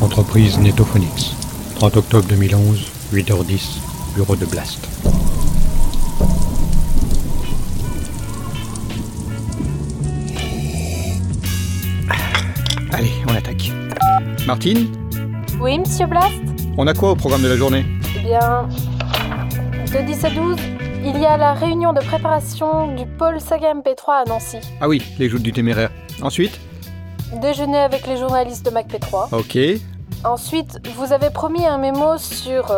Entreprise Netophonics. 30 octobre 2011, 8h10, bureau de Blast. Allez, on attaque. Martine, Oui, monsieur Blast? on a quoi au programme de la journée? Eh bien, de 10 à 12, il y a la réunion de préparation du pôle Saga MP3 à Nancy. Ah oui, les joutes du téméraire. Ensuite? Déjeuner avec les journalistes de MacP3. Ok. Ensuite, vous avez promis un mémo sur...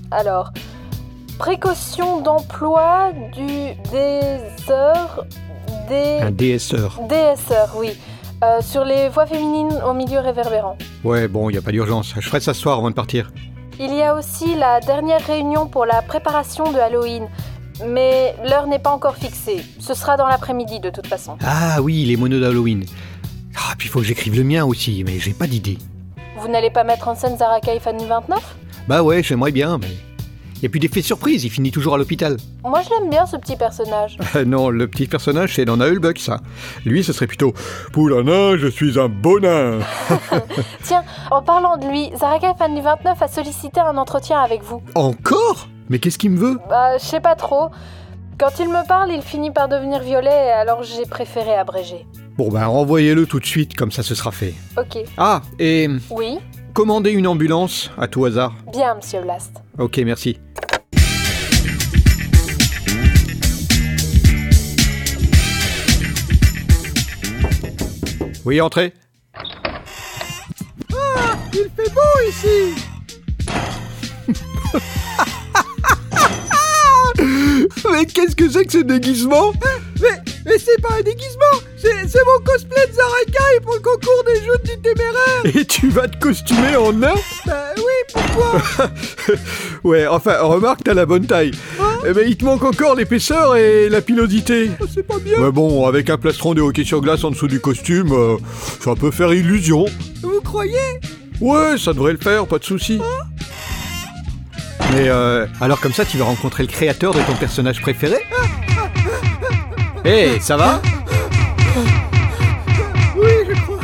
précaution d'emploi du DSR... Un DSR. DSR, oui. Sur les voix féminines au milieu réverbérant. Ouais, bon, y a pas d'urgence. Je ferai ça ce soir avant de partir. Il y a aussi la dernière réunion pour la préparation de Halloween. Mais l'heure n'est pas encore fixée. Ce sera dans l'après-midi de toute façon. Ah oui, les monos d'Halloween. Ah, puis faut que j'écrive le mien aussi, mais j'ai pas d'idée. Vous n'allez pas mettre en scène Zarakai Fanny 29 ? Bah ouais, j'aimerais bien, mais... Y a plus d'effet surprise, il finit toujours à l'hôpital. Moi je l'aime bien ce petit personnage. Non, le petit personnage, c'est dans Naulbuck, ça. Lui, ce serait plutôt « Poulana, je suis un beau nain !» Tiens, en parlant de lui, Zarakai Fanny 29 a sollicité un entretien avec vous. Encore ? Mais qu'est-ce qu'il me veut ? Bah, je sais pas trop. Quand il me parle, il finit par devenir violet, alors j'ai préféré abréger. Bon ben, renvoyez-le tout de suite, comme ça ce sera fait. Ok. Ah, et... Oui ? commandez une ambulance, à tout hasard. Bien, monsieur Blast. Ok, merci. Oui, entrez. Ah, il fait beau ici. Mais qu'est-ce que c'est que ce déguisement ? Mais c'est pas un déguisement, c'est mon cosplay de Zarakai pour le concours des joutes du téméraire. Et tu vas te costumer en nain ? Bah oui, pourquoi? Ouais, enfin, remarque, t'as la bonne taille. Eh ben, il te manque encore l'épaisseur et la pilosité. C'est pas bien. Mais bon, avec un plastron de hockey sur glace en dessous du costume, ça peut faire illusion. Vous croyez? Ouais, ça devrait le faire, pas de souci. Mais alors comme ça, tu vas rencontrer le créateur de ton personnage préféré ? Hé, ça va ? Oui, je crois.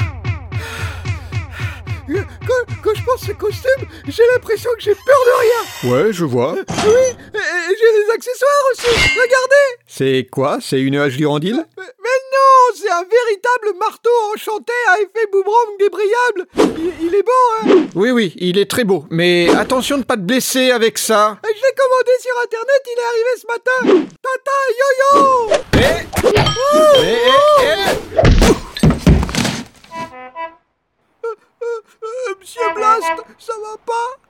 Quand je pense à ce costume, j'ai l'impression que j'ai peur de rien. Ouais, je vois. Oui, et j'ai des accessoires aussi. Regardez. C'est quoi ? C'est une hache Durandil ? Mais non, c'est un véritable marteau enchanté à effet boomerang débrayable. Il est beau, hein? Oui, il est très beau. Mais attention de pas te blesser avec ça. Je l'ai commandé sur internet, il est arrivé ce matin. Tata, yo-yo. Monsieur Blast, ça va pas?